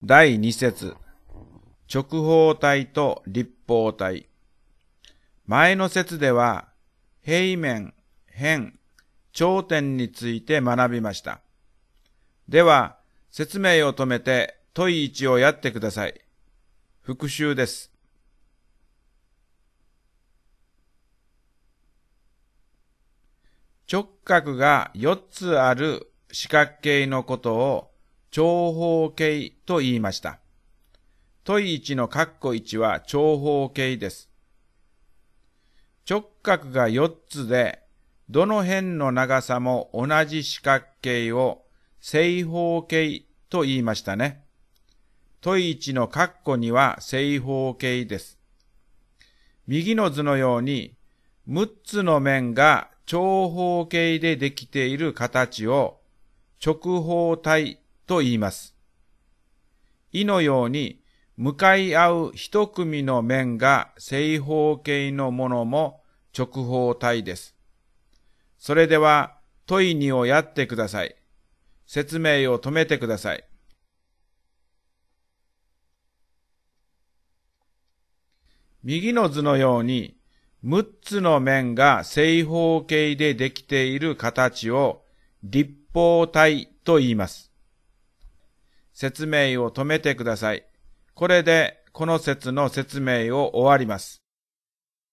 第2節、直方体と立方体。前の節では、平面、辺、頂点について学びました。では、説明を止めて問1をやってください。復習です。直角が4つある四角形のことを長方形と言いました。問1の括弧1は長方形です。直角が4つで、どの辺の長さも同じ四角形を正方形と言いましたね。問1の括弧2は正方形です。右の図のように、6つの面が長方形でできている形を直方体と言います。イのように向かい合う一組の面が正方形のものも直方体です。それでは問2をやってください。説明を止めてください。右の図のように6つの面が正方形でできている形を立方体と言います。説明を止めてください。これでこの節の説明を終わります。